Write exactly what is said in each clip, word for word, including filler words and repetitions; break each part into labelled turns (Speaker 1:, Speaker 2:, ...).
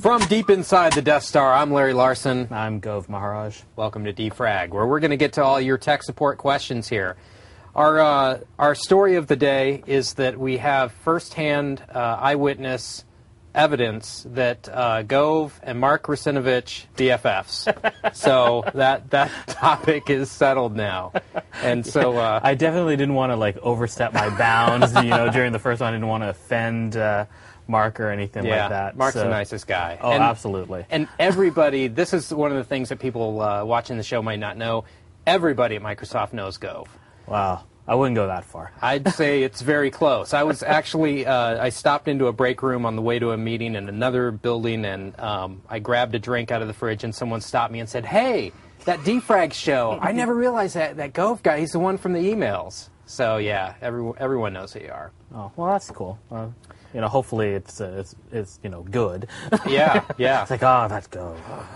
Speaker 1: From deep inside the Death Star, I'm Larry Larson.
Speaker 2: I'm Gov Maharaj.
Speaker 1: Welcome to Defrag, where we're going to get to all your tech support questions here. Our uh, our story of the day is that we have firsthand uh, eyewitness evidence that uh, Gov and Mark Russinovich B F Fs. So that that topic is settled now. And so uh,
Speaker 2: I definitely didn't want to like overstep my bounds. You know, during the first one, I didn't want to offend Uh, Mark or anything
Speaker 1: yeah,
Speaker 2: like that.
Speaker 1: Mark's
Speaker 2: so.
Speaker 1: the nicest guy.
Speaker 2: Oh,
Speaker 1: and,
Speaker 2: absolutely.
Speaker 1: And everybody, this is one of the things that people uh, watching the show might not know. Everybody at Microsoft knows Gov.
Speaker 2: Wow. I wouldn't go that far.
Speaker 1: I'd say it's very close. I was actually, uh, I stopped into a break room on the way to a meeting in another building, and um, I grabbed a drink out of the fridge, and someone stopped me and said, "Hey, that Defrag show, I never realized that, that Gov guy, he's the one from the emails." So, yeah, everyone, everyone knows who you are.
Speaker 2: Oh, well, that's cool. Uh, you know, hopefully it's, uh, it's, it's, you know, good.
Speaker 1: Yeah, yeah.
Speaker 2: It's like, oh, that's Gov.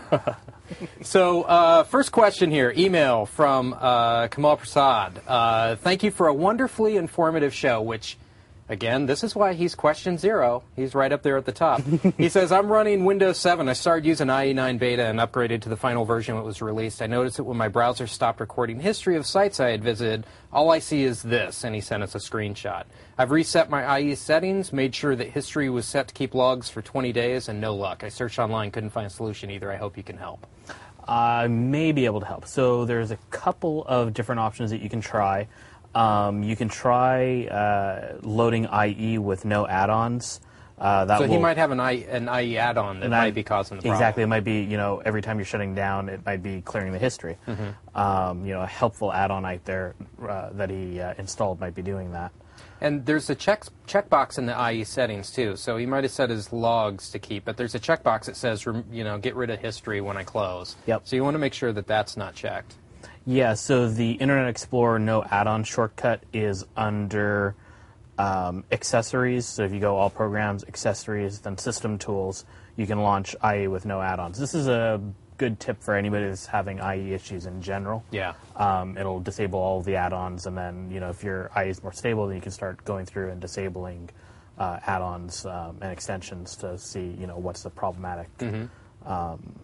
Speaker 1: So, uh, first question here, email from uh, Kamal Prasad. Uh, thank you for a wonderfully informative show, which, again, this is why he's question zero. He's right up there at the top. He says, I'm running Windows seven. I started using I E nine beta and upgraded to the final version when it was released. I noticed that when my browser stopped recording history of sites I had visited, all I see is this, and he sent us a screenshot. I've reset my I E settings, made sure that history was set to keep logs for twenty days, and no luck. I searched online, couldn't find a solution either. I hope you can help.
Speaker 2: I may be able to help. So there's a couple of different options that you can try. Um, you can try uh, loading I E with no add-ons. Uh, that
Speaker 1: so
Speaker 2: will,
Speaker 1: he might have an, I, an I E add-on that might be causing the problem.
Speaker 2: Exactly. It might be, you know, every time you're shutting down, it might be clearing the history. Mm-hmm. um, you know, a helpful add-on out there uh, that he uh, installed might be doing that.
Speaker 1: And there's a check checkbox in the I E settings, too. So he might have set his logs to keep, but there's a checkbox that says, you know, get rid of history when I close.
Speaker 2: Yep.
Speaker 1: So you want to make sure that that's not checked.
Speaker 2: Yeah, so the Internet Explorer no add-on shortcut is under um, accessories. So if you go all programs, accessories, then system tools, you can launch I E with no add-ons. This is a good tip for anybody that's having I E issues in general.
Speaker 1: Yeah.
Speaker 2: Um, it'll disable all the add-ons, and then, you know, if your I E is more stable, then you can start going through and disabling uh, add-ons um, and extensions to see, you know, what's the problematic mm-hmm. um,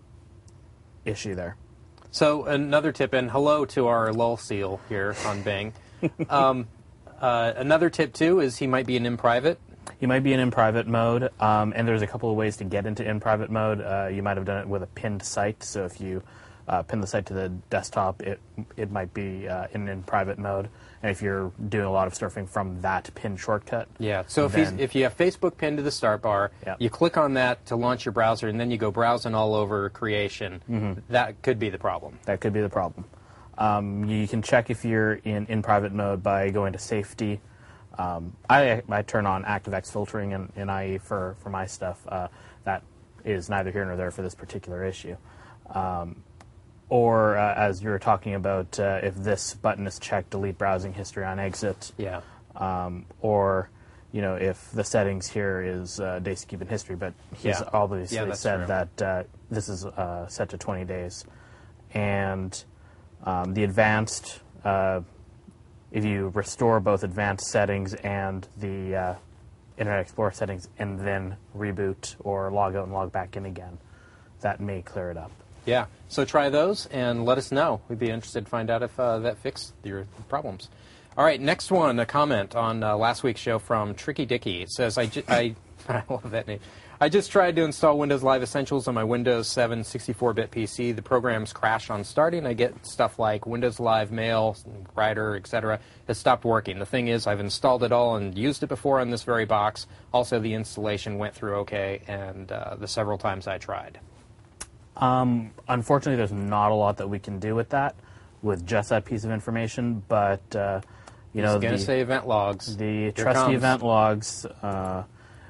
Speaker 2: issue there.
Speaker 1: So another tip, and hello to our lull seal here on Bing. um, uh, another tip, too, is he might be in in-private.
Speaker 2: You might be in in-private mode, um, and there's a couple of ways to get into in-private mode. Uh, you might have done it with a pinned site, so if you uh, pin the site to the desktop, it it might be uh, in in-private mode. And if you're doing a lot of surfing from that pinned shortcut,
Speaker 1: yeah. So if,
Speaker 2: then,
Speaker 1: he's, if you have Facebook pinned to the start bar,
Speaker 2: yeah.
Speaker 1: you click on that to launch your browser, and then you go browsing all over creation. Mm-hmm. That could be the problem.
Speaker 2: That could be the problem. Um, you can check if you're in in-private mode by going to Safety. Um, I, I turn on ActiveX filtering in, in I E for, for my stuff. Uh, that is neither here nor there for this particular issue. Um, or, uh, as you were talking about, uh, if this button is checked, delete browsing history on exit.
Speaker 1: Yeah.
Speaker 2: Um, or, you know, if the settings here is uh, days to keep in history, but he's
Speaker 1: yeah.
Speaker 2: obviously
Speaker 1: yeah,
Speaker 2: said
Speaker 1: true.
Speaker 2: that uh, this is uh, set to twenty days. And um, the advanced... Uh, If you restore both advanced settings and the uh, Internet Explorer settings and then reboot or log out and log back in again, that may clear it up.
Speaker 1: Yeah. So try those and let us know. We'd be interested to find out if uh, that fixed your problems. All right, next one, a comment on uh, last week's show from Tricky Dicky. It says, I, ju- I, I love that name. I just tried to install Windows Live Essentials on my Windows seven sixty-four bit P C. The programs crash on starting. I get stuff like Windows Live Mail, Writer, et cetera. Has stopped working. The thing is, I've installed it all and used it before on this very box. Also, the installation went through okay, and uh, the several times I tried.
Speaker 2: Um, unfortunately, there's not a lot that we can do with that, with just that piece of information. But uh, you know,
Speaker 1: It's going to
Speaker 2: the,
Speaker 1: say event logs.
Speaker 2: The
Speaker 1: Here
Speaker 2: trusty
Speaker 1: comes.
Speaker 2: event logs. Uh,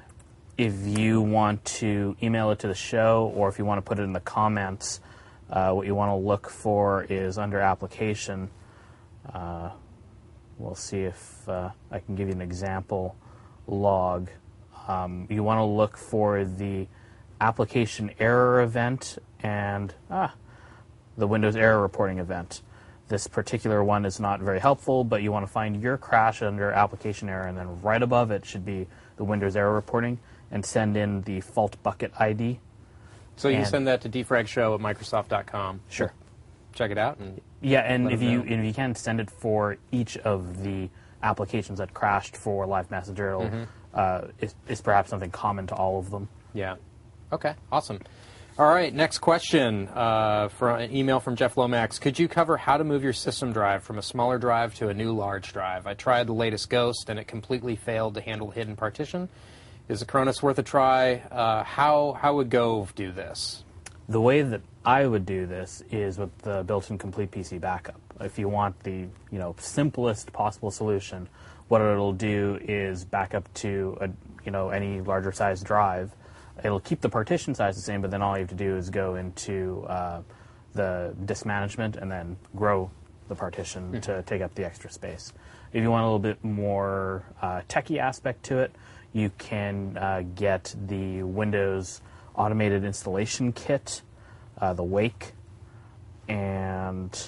Speaker 2: If you want to email it to the show, or if you want to put it in the comments, uh, what you want to look for is under application. Uh, we'll see if uh, I can give you an example log. Um, you want to look for the application error event and ah, the Windows error reporting event. This particular one is not very helpful, but you want to find your crash under application error, and then right above it should be the Windows error reporting, and send in the fault bucket I D.
Speaker 1: So you
Speaker 2: And-
Speaker 1: send that to defragshow at microsoft dot com.
Speaker 2: Sure.
Speaker 1: Check it out. And
Speaker 2: Yeah, and
Speaker 1: Let
Speaker 2: if
Speaker 1: them
Speaker 2: you
Speaker 1: know.
Speaker 2: and if you can send it for each of the applications that crashed for Live Messenger, it'll,
Speaker 1: Mm-hmm.
Speaker 2: uh, it's, it's perhaps something common to all of them.
Speaker 1: Yeah. Okay, awesome. All right, next question uh, from an email from Jeff Lomax. Could you cover how to move your system drive from a smaller drive to a new large drive? I tried the latest Ghost, and it completely failed to handle hidden partition. Is Acronis worth a try? Uh, how, how would Gove do this?
Speaker 2: The way that I would do this is with the built-in complete P C backup. If you want the you know simplest possible solution, what it'll do is back up to a, you know any larger size drive. It'll keep the partition size the same, but then all you have to do is go into uh, the disk management and then grow the partition mm-hmm. to take up the extra space. If you want a little bit more uh, techie aspect to it, you can uh, get the Windows Automated Installation Kit, uh, the Wake, and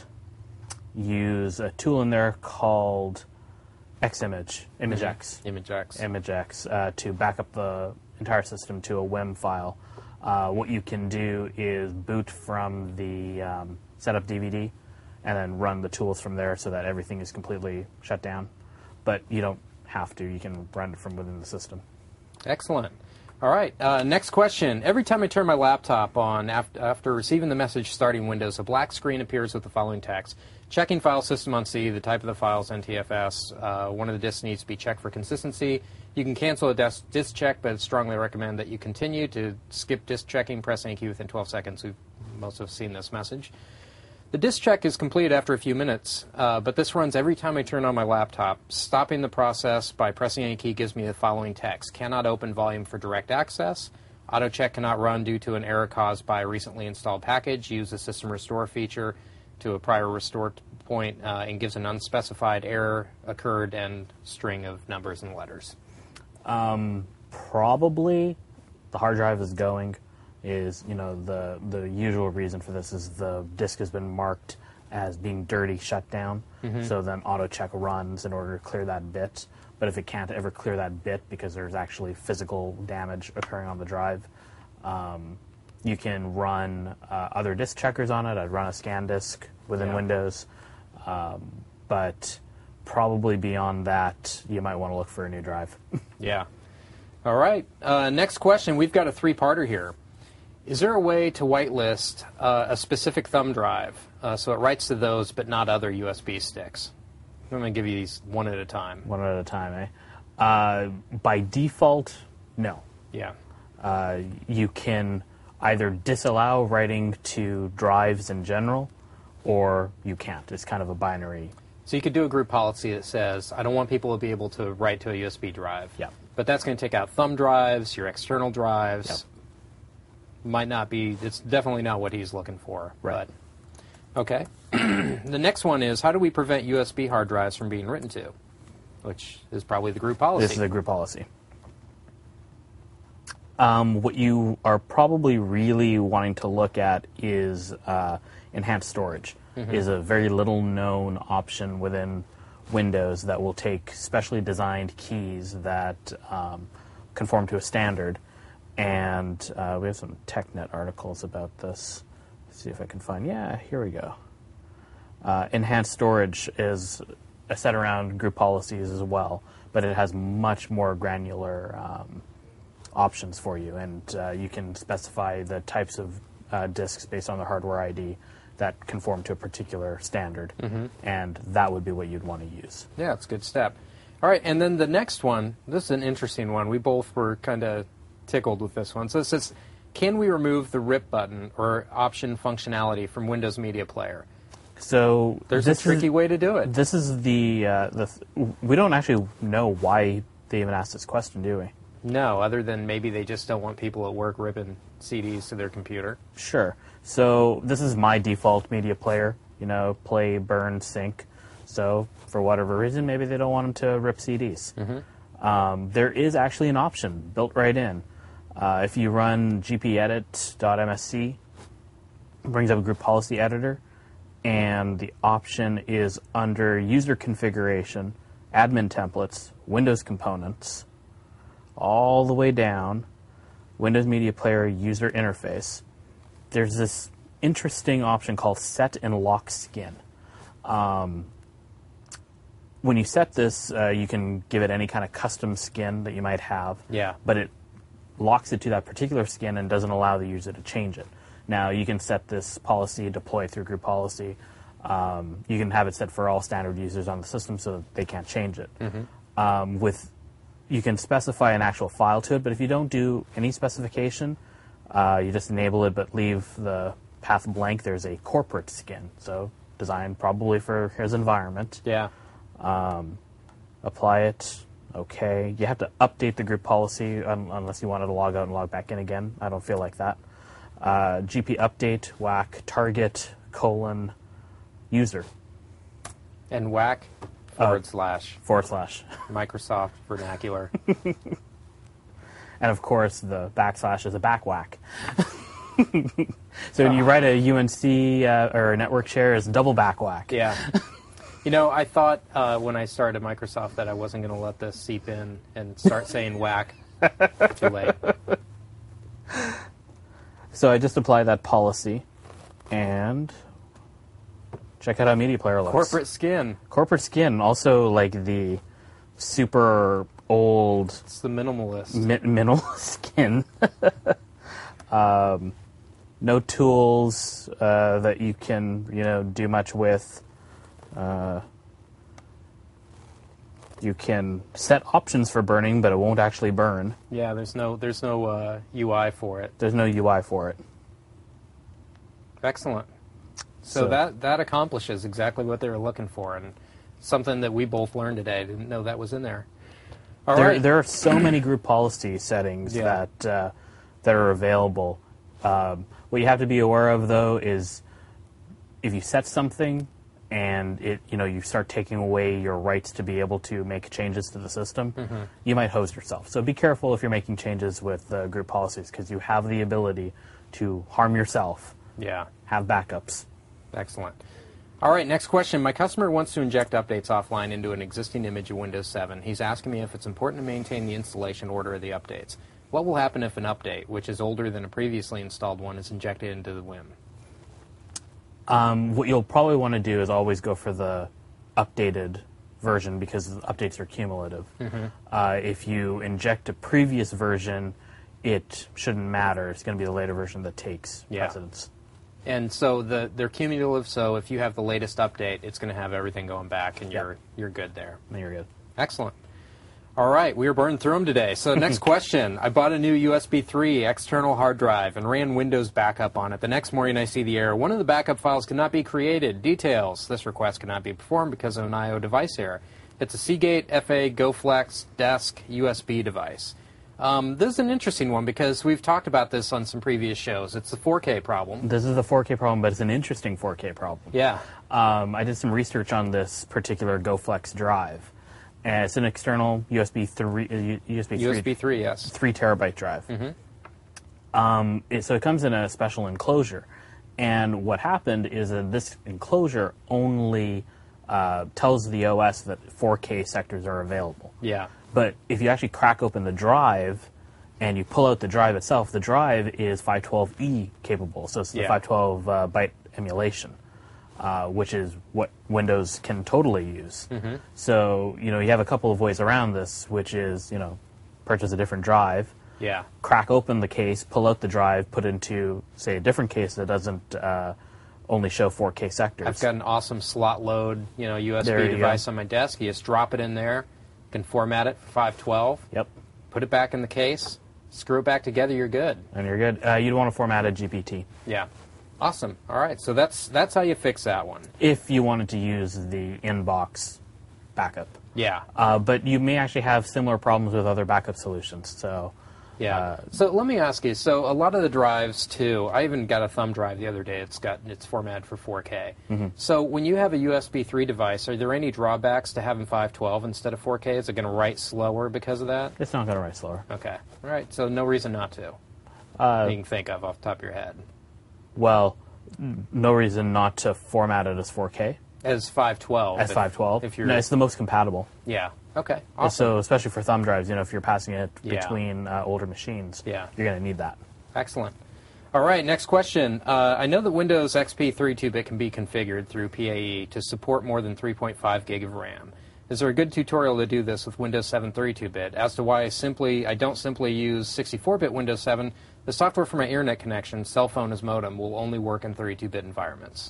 Speaker 2: use a tool in there called Ximage, ImageX,
Speaker 1: mm-hmm. ImageX,
Speaker 2: ImageX, uh, to back up the entire system to a W I M file. Uh, what you can do is boot from the um, setup D V D and then run the tools from there so that everything is completely shut down. But you don't have to. You can run it from within the system.
Speaker 1: Excellent. All right, uh, next question. Every time I turn my laptop on after, after receiving the message starting Windows, a black screen appears with the following text. Checking file system on C, the type of the file is N T F S. Uh, one of the disks needs to be checked for consistency. You can cancel a disk, disk check, but strongly recommend that you continue to skip disk checking. Press any key within twelve seconds. We've most have seen this message. The disk check is completed after a few minutes, uh, but this runs every time I turn on my laptop. Stopping the process by pressing any key gives me the following text. Cannot open volume for direct access. Auto check cannot run due to an error caused by a recently installed package. Use the system restore feature to a prior restore point uh, and gives an unspecified error occurred and string of numbers and letters.
Speaker 2: Um, probably the hard drive is going. Is you know the the usual reason for this is the disk has been marked as being dirty shut down, mm-hmm. so then auto check runs in order to clear that bit. But if it can't ever clear that bit because there's actually physical damage occurring on the drive, um, you can run uh, other disk checkers on it. I'd run a scan disk within
Speaker 1: yeah.
Speaker 2: Windows, um, but probably beyond that, you might want to look for a new drive.
Speaker 1: Yeah. All right. Uh, next question. We've got a three-parter here. Is there a way to whitelist uh, a specific thumb drive uh, so it writes to those but not other U S B sticks? I'm going to give you these one at a time.
Speaker 2: One at a time, eh? Uh, by default, no.
Speaker 1: Yeah.
Speaker 2: Uh, you can either disallow writing to drives in general, or you can't. It's kind of a binary.
Speaker 1: So you could do a group policy that says, I don't want people to be able to write to a U S B drive.
Speaker 2: Yeah.
Speaker 1: But that's going to take out thumb drives, your external drives.
Speaker 2: Yep.
Speaker 1: Might not be, it's definitely not what he's looking for.
Speaker 2: Right.
Speaker 1: But, okay. The next one is, how do we prevent U S B hard drives from being written to? Which is probably the group policy.
Speaker 2: This is a group policy. Um, what you are probably really wanting to look at is uh, enhanced storage. Mm-hmm. Is a very little known option within Windows that will take specially designed keys that um, conform to a standard. And uh, we have some TechNet articles about this. Let's see if I can find, yeah, here we go. Uh, enhanced storage is set around group policies as well, but it has much more granular um, options for you, and uh, you can specify the types of uh, disks based on the hardware I D that conform to a particular standard, mm-hmm. and that would be what you'd want to use.
Speaker 1: Yeah, it's a good step. All right, and then the next one, this is an interesting one. We both were kind of tickled with this one. So it says, can we remove the R I P button or option functionality from Windows Media Player?
Speaker 2: So
Speaker 1: there's a tricky
Speaker 2: is,
Speaker 1: way to do it.
Speaker 2: This is the, uh, the th- we don't actually know why they even asked this question, do we?
Speaker 1: No, other than maybe they just don't want people at work ripping C Ds to their computer.
Speaker 2: Sure. So this is my default media player, you know, play, burn, sync. So for whatever reason, maybe they don't want them to rip C Ds. Mm-hmm. Um, there is actually an option built right in. Uh, if you run gpedit dot m s c, it brings up a group policy editor, and the option is under user configuration, admin templates, Windows components, all the way down, Windows Media Player user interface. there's this interesting option called Set and Lock Skin. Um, when you set this, uh, you can give it any kind of custom skin that you might have.
Speaker 1: Yeah.
Speaker 2: But it locks it to that particular skin and doesn't allow the user to change it. Now, you can set this policy, deploy through group policy. Um, you can have it set for all standard users on the system so that they can't change it. Mm-hmm. Um, with, you can specify an actual file to it, but if you don't do any specification, uh, you just enable it but leave the path blank, there's a corporate skin. So designed probably for his environment.
Speaker 1: Yeah.
Speaker 2: Um, apply it. Okay. You have to update the group policy un unless you wanted to log out and log back in again. I don't feel like that. Uh, G P update, whack, target, colon, user.
Speaker 1: And whack forward
Speaker 2: uh,
Speaker 1: slash.
Speaker 2: Forward slash.
Speaker 1: Microsoft vernacular.
Speaker 2: And of course, the backslash is a back whack. So when you write a U N C uh, or a network share, it's double back whack.
Speaker 1: Yeah. You know, I thought uh, when I started Microsoft that I wasn't going to let this seep in and start saying whack. Too late.
Speaker 2: So I just apply that policy, and check out how Media Player looks.
Speaker 1: Corporate skin.
Speaker 2: Corporate skin, also like the super old...
Speaker 1: It's the minimalist.
Speaker 2: Mi minimal skin. um, no tools uh, that you can, you know, do much with. Uh, you can set options for burning, but it won't actually burn.
Speaker 1: Yeah, there's no there's no uh, U I for it.
Speaker 2: There's no U I for it.
Speaker 1: Excellent. So,
Speaker 2: So-
Speaker 1: that that accomplishes exactly what they were looking for, and something that we both learned today. Didn't know that was in there. All
Speaker 2: There,
Speaker 1: right.
Speaker 2: there are so many group policy settings
Speaker 1: Yeah.
Speaker 2: that uh, that are available. Um, what you have to be aware of, though, is if you set something and it, you know, you start taking away your rights to be able to make changes to the system,
Speaker 1: Mm-hmm.
Speaker 2: you might host yourself. So be careful if you're making changes with uh, group policies, because you have the ability to harm yourself.
Speaker 1: Yeah.
Speaker 2: Have backups.
Speaker 1: Excellent. All right, next question. My customer wants to inject updates offline into an existing image of Windows seven. He's asking me if it's important to maintain the installation order of the updates. What will happen if an update, which is older than a previously installed one, is injected into the W I M?
Speaker 2: Um, what you'll probably want to do is always go for the updated version, because the updates are cumulative.
Speaker 1: Mm-hmm.
Speaker 2: Uh, if you inject a previous version, it shouldn't matter. It's going to be the later version that takes
Speaker 1: Yeah.
Speaker 2: precedence.
Speaker 1: And so the, they're cumulative, so if you have the latest update, it's going to have everything going back, and
Speaker 2: Yep.
Speaker 1: you're, you're good there.
Speaker 2: Then you're good.
Speaker 1: Excellent. All right, we were burning through them today. So next question. I bought a new U S B three external hard drive and ran Windows backup on it. The next morning I see the error. One of the backup files cannot be created. Details. This request cannot be performed because of an I O device error. It's a Seagate F A GoFlex Desk U S B device. Um, this is an interesting one because we've talked about this on some previous shows. It's the four K problem.
Speaker 2: This is the four K problem, but it's an interesting four K problem.
Speaker 1: Yeah.
Speaker 2: Um, I did some research on this particular GoFlex drive. And it's an external U S B three, uh, U S B
Speaker 1: U S B
Speaker 2: three,
Speaker 1: three, yes.
Speaker 2: three terabyte drive.
Speaker 1: Mm-hmm.
Speaker 2: Um, it, so it comes in a special enclosure. And what happened is that this enclosure only uh, tells the O S that four K sectors are available.
Speaker 1: Yeah.
Speaker 2: But if you actually crack open the drive and you pull out the drive itself, the drive is five twelve E capable. So it's the
Speaker 1: Yeah.
Speaker 2: five twelve uh, byte emulation, uh, which is what Windows can totally use.
Speaker 1: Mm-hmm.
Speaker 2: So, you know, you have a couple of ways around this, which is, you know, purchase a different drive,
Speaker 1: Yeah.
Speaker 2: crack open the case, pull out the drive, put into, say, a different case that doesn't uh, only show four K sectors.
Speaker 1: I've got an awesome slot load, you know, U S B
Speaker 2: There you
Speaker 1: device
Speaker 2: go.
Speaker 1: on my desk. You just drop it in there, can format it for five twelve,
Speaker 2: Yep,
Speaker 1: put it back in the case, screw it back together, you're good.
Speaker 2: and you're good. Uh, you'd want to format a G P T.
Speaker 1: Yeah. Awesome. All right, so that's that's how you fix that one.
Speaker 2: If you wanted to use the inbox backup.
Speaker 1: Yeah.
Speaker 2: Uh, but you may actually have similar problems with other backup solutions. So,
Speaker 1: Yeah.
Speaker 2: Uh,
Speaker 1: so let me ask you. So a lot of the drives too. I even got a thumb drive the other day. It's got it's formatted for four K.
Speaker 2: Mm-hmm.
Speaker 1: So when you have a U S B three device, are there any drawbacks to having five twelve instead of four K? Is it going to write slower because of that?
Speaker 2: it's not going to write slower.
Speaker 1: Okay. All right. So no reason not to.
Speaker 2: Uh,
Speaker 1: you can think of off the top of your head.
Speaker 2: well, no reason not to format it as four K,
Speaker 1: As five twelve.
Speaker 2: as
Speaker 1: if-
Speaker 2: five twelve.
Speaker 1: If you're
Speaker 2: No, it's the most compatible.
Speaker 1: yeah. Okay. Awesome.
Speaker 2: So, especially for thumb drives, you know, if you're passing it
Speaker 1: Yeah.
Speaker 2: between uh, older machines,
Speaker 1: Yeah.
Speaker 2: you're going to need that.
Speaker 1: Excellent. All right, next question. Uh, I know that Windows X P thirty-two bit can be configured through P A E to support more than three point five gig of RAM. Is there a good tutorial to do this with Windows seven thirty-two bit? As to why I simply I don't simply use sixty-four bit Windows seven, the software for my internet connection, cell phone as modem, will only work in thirty-two bit environments.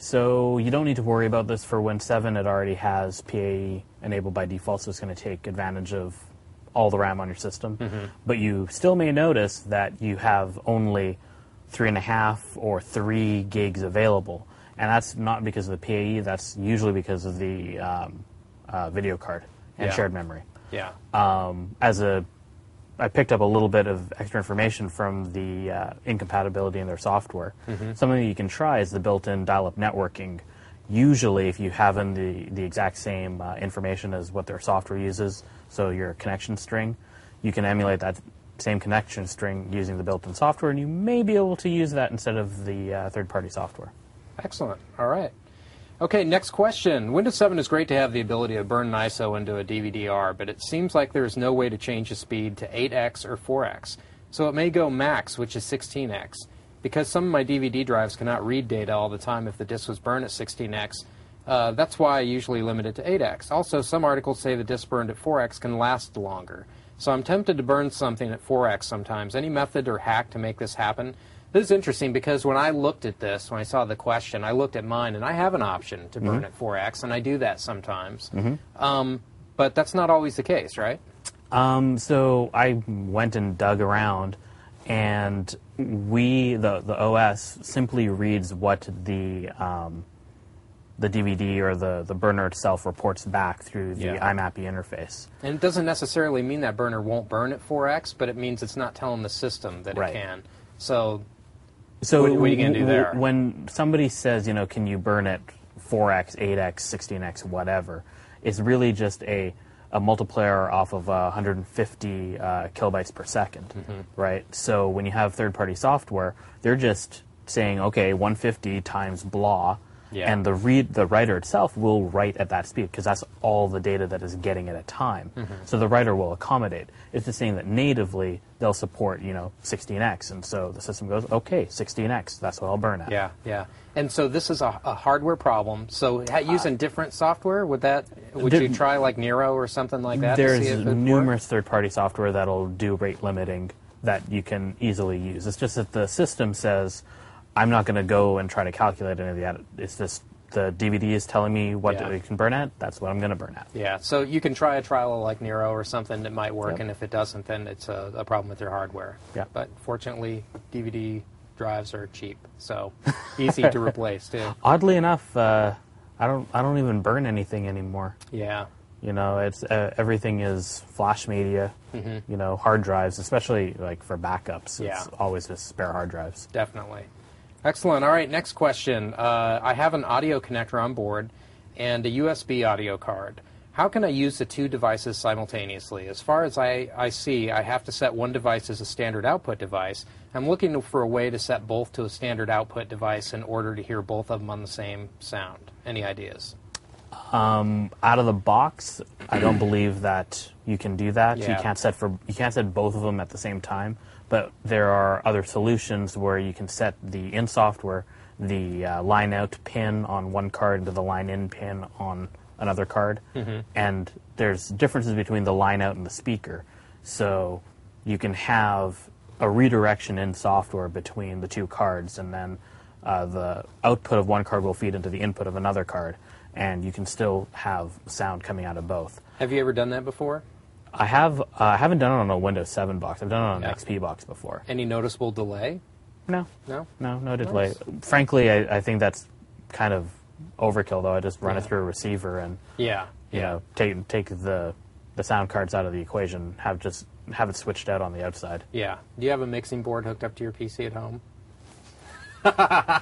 Speaker 2: So you don't need to worry about this for Win seven. It already has P A E enabled by default, so it's going to take advantage of all the RAM on your system. Mm-hmm. But you still may notice that you have only three and a half or three gigs available, and that's not because of the P A E. That's usually because of the um, uh, video card and
Speaker 1: Yeah.
Speaker 2: shared memory.
Speaker 1: Yeah.
Speaker 2: Um, as a, I picked up a little bit of extra information from the uh, incompatibility in their software. Mm-hmm. Something you can try is the built-in dial-up networking. Usually, if you have in the the exact same uh, information as what their software uses, so your connection string, you can emulate that same connection string using the built-in software, and you may be able to use that instead of the uh, third-party software.
Speaker 1: Excellent. All right. Okay, next question. Windows seven is great to have the ability to burn an I S O into a D V D R, but it seems like there is no way to change the speed to eight X or four X. So it may go max, which is sixteen X. Because some of my D V D drives cannot read data all the time if the disk was burned at sixteen X, uh, that's why I usually limit it to eight X. Also, some articles say the disk burned at four X can last longer. So I'm tempted to burn something at four X sometimes. Any method or hack to make this happen? This is interesting because when I looked at this, when I saw the question, I looked at mine, and I have an option to burn mm-hmm. at four X, and I do that sometimes. Mm-hmm. Um, but that's not always the case, right?
Speaker 2: Um, so I went and dug around, and we, the, the O S, simply reads what the um, the D V D or the, the burner itself reports back through the yeah. I M A P I interface.
Speaker 1: And it doesn't necessarily mean that burner won't burn at four X, but it means it's not telling the system that
Speaker 2: right.
Speaker 1: it can. So,
Speaker 2: so
Speaker 1: what, what are you going to do
Speaker 2: w-
Speaker 1: there?
Speaker 2: When somebody says, you know, can you burn at four X, eight X, sixteen X, whatever, it's really just a, a multiplier off of uh, one hundred fifty uh, kilobytes per second, mm-hmm. right? So when you have third-party software, they're just saying, okay, one hundred fifty times blah, yeah. and the read the writer itself will write at that speed because that's all the data that is getting at a time. Mm-hmm. So the writer will accommodate. It's just saying that natively they'll support, you know, sixteen X, and so the system goes, okay, sixteen X, that's what I'll burn at.
Speaker 1: Yeah, yeah. And so this is a, a hardware problem. So ha- using uh, different software, would that would there, you try like Nero or something like that?
Speaker 2: There's
Speaker 1: to see if it
Speaker 2: numerous third-party software that'll do rate limiting that you can easily use. It's just that the system says, I'm not going to go and try to calculate any of that. It's just the D V D is telling me what yeah. it can burn at. That's what I'm going to burn at.
Speaker 1: Yeah, so you can try a trial like Nero or something that might work, yep. and if it doesn't, then it's a, a problem with your hardware.
Speaker 2: Yeah.
Speaker 1: But fortunately, D V D drives are cheap, so easy to replace too.
Speaker 2: Oddly enough, uh, I don't I don't even burn anything anymore.
Speaker 1: Yeah.
Speaker 2: You know, it's uh, everything is flash media. Mm-hmm. You know, hard drives, especially like for backups.
Speaker 1: Yeah.
Speaker 2: It's always just spare hard drives.
Speaker 1: Definitely. Excellent. All right, next question. Uh, I have an audio connector on board and a U S B audio card. How can I use the two devices simultaneously? As far as I, I see, I have to set one device as a standard output device. I'm looking for a way to set both to a standard output device in order to hear both of them on the same sound. Any ideas?
Speaker 2: Um, out of the box, I don't believe that you can do that.
Speaker 1: Yeah.
Speaker 2: You can't set for you can't set both of them at the same time. But there are other solutions where you can set the in software the uh, line out pin on one card into the line in pin on another card, mm-hmm. and there's differences between the line out and the speaker. So you can have a redirection in software between the two cards, and then uh, the output of one card will feed into the input of another card, and you can still have sound coming out of both.
Speaker 1: Have you ever done that before?
Speaker 2: I have. Uh, I haven't done it on a Windows seven box. I've done it on an yeah. X P box before.
Speaker 1: Any noticeable delay?
Speaker 2: No.
Speaker 1: No?
Speaker 2: No, no delay.
Speaker 1: Nice.
Speaker 2: Frankly, I, I think that's kind of overkill, though. I just run
Speaker 1: yeah.
Speaker 2: it through a receiver and
Speaker 1: yeah,
Speaker 2: you
Speaker 1: yeah.
Speaker 2: know take take the the sound cards out of the equation. Have just have it switched out on the outside.
Speaker 1: Yeah. Do you have a mixing board hooked up to your P C at home?
Speaker 2: Can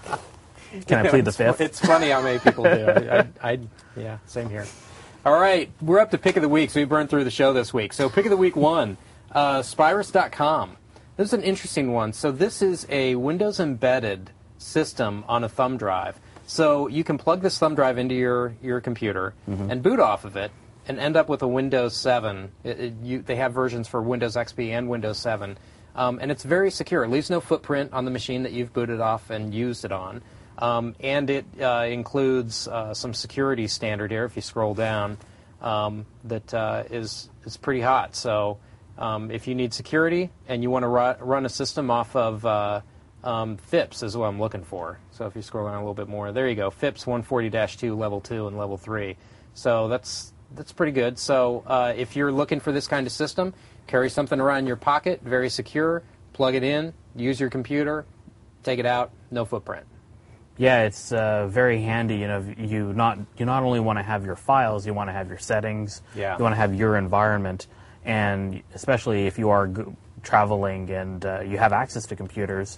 Speaker 2: I plead the fifth?
Speaker 1: It's funny how many people do. I, I, I, yeah, same here. All right, we're up to Pick of the Week, so we burned through the show this week. So Pick of the Week one, uh, Spirus dot com. This is an interesting one. So this is a Windows embedded system on a thumb drive. So you can plug this thumb drive into your, your computer mm-hmm. and boot off of it and end up with a Windows seven. It, it, you, they have versions for Windows X P and Windows seven. Um, and it's very secure. It leaves no footprint on the machine that you've booted off and used it on. Um, and it uh, includes uh, some security standard here, if you scroll down, um, that uh, is, is pretty hot. So um, if you need security and you want to ru- run a system off of uh, um, FIPS is what I'm looking for. So if you scroll down a little bit more, there you go, FIPS one forty dash two, level two and level three. So that's, that's pretty good. So uh, if you're looking for this kind of system, carry something around in your pocket, very secure, plug it in, use your computer, take it out, no footprint.
Speaker 2: Yeah, it's uh, very handy. You know, you not you not only want to have your files, you want to have your settings.
Speaker 1: Yeah.
Speaker 2: You want to have your environment, and especially if you are g- traveling and uh, you have access to computers,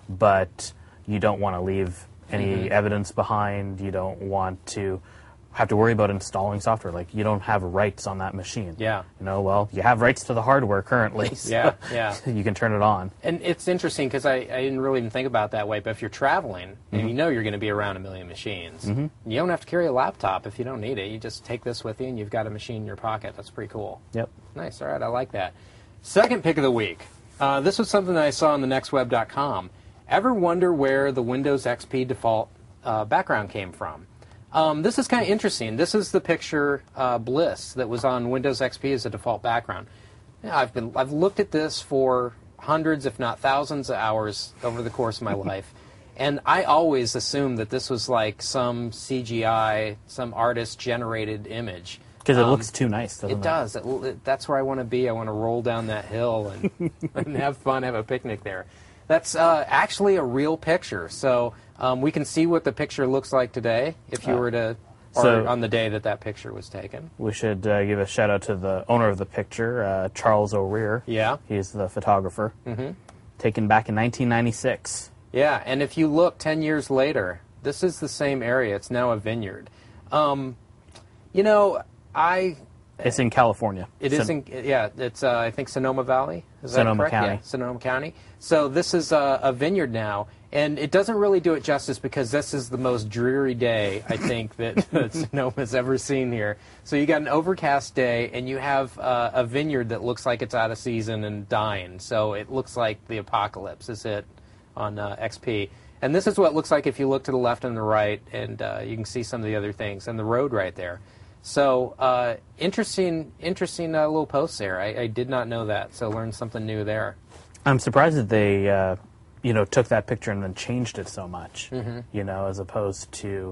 Speaker 2: but you don't want to leave any mm-hmm. evidence behind. You don't want to have to worry about installing software. Like, you don't have rights on that machine.
Speaker 1: Yeah.
Speaker 2: You know, well, you have rights to the hardware currently. So
Speaker 1: yeah, yeah.
Speaker 2: you can turn it on.
Speaker 1: And it's interesting because I, I didn't really even think about it that way, but if you're traveling mm-hmm. and you know you're going to be around a million machines, mm-hmm. you don't have to carry a laptop if you don't need it. You just take this with you and you've got a machine in your pocket. That's pretty cool.
Speaker 2: Yep.
Speaker 1: Nice. All right, I like that. Second pick of the week. Uh, this was something that I saw on the next web dot com. Ever wonder where the Windows X P default uh, background came from? Um, this is kind of interesting. This is the picture uh, Bliss that was on Windows X P as a default background. Yeah, I've been I've looked at this for hundreds, if not thousands, of hours over the course of my life, and I always assumed that this was like some C G I, some artist-generated image.
Speaker 2: Because it
Speaker 1: um,
Speaker 2: looks too nice, doesn't it?
Speaker 1: It does. It, it, that's where I want to be. I want to roll down that hill and, and have fun, have a picnic there. That's uh, actually a real picture. So um, we can see what the picture looks like today if you
Speaker 2: uh,
Speaker 1: were to, or
Speaker 2: so
Speaker 1: on the day that that picture was taken.
Speaker 2: We should uh, give a shout out to the owner of the picture, uh, Charles O'Rear.
Speaker 1: Yeah.
Speaker 2: He's the photographer.
Speaker 1: Mm-hmm.
Speaker 2: Taken back in nineteen ninety-six.
Speaker 1: Yeah, and if you look ten years later, this is the same area. It's now a vineyard. Um, you know, I...
Speaker 2: It's in California.
Speaker 1: It
Speaker 2: Son-
Speaker 1: is in, yeah, it's, uh, I think, Sonoma Valley. Is that
Speaker 2: Sonoma
Speaker 1: correct?
Speaker 2: County.
Speaker 1: Yeah, Sonoma County. So this is a, a vineyard now, and it doesn't really do it justice because this is the most dreary day, I think, that, that Sonoma's ever seen here. So you got an overcast day, and you have uh, a vineyard that looks like it's out of season and dying. So it looks like the apocalypse is hit on uh, X P. And this is what it looks like if you look to the left and the right, and uh, you can see some of the other things, and the road right there. So uh, interesting, interesting uh, little post there. I, I did not know that, so learned something new there.
Speaker 2: I'm surprised that they, uh, you know, took that picture and then changed it so much. Mm-hmm. You know, as opposed to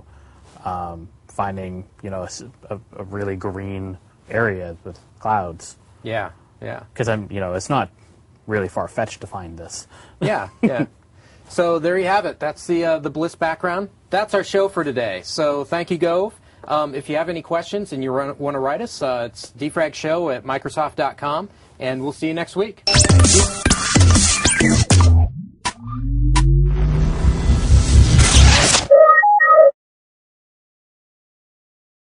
Speaker 2: um, finding, you know, a, a really green area with clouds.
Speaker 1: Yeah, yeah.
Speaker 2: Because I'm, you know, it's not really far fetched to find this.
Speaker 1: Yeah, yeah. So there you have it. That's the uh, the Bliss background. That's our show for today. So thank you, Gove. Um, if you have any questions and you run, want to write us, uh, it's defragshow at Microsoft dot com, and we'll see you next week.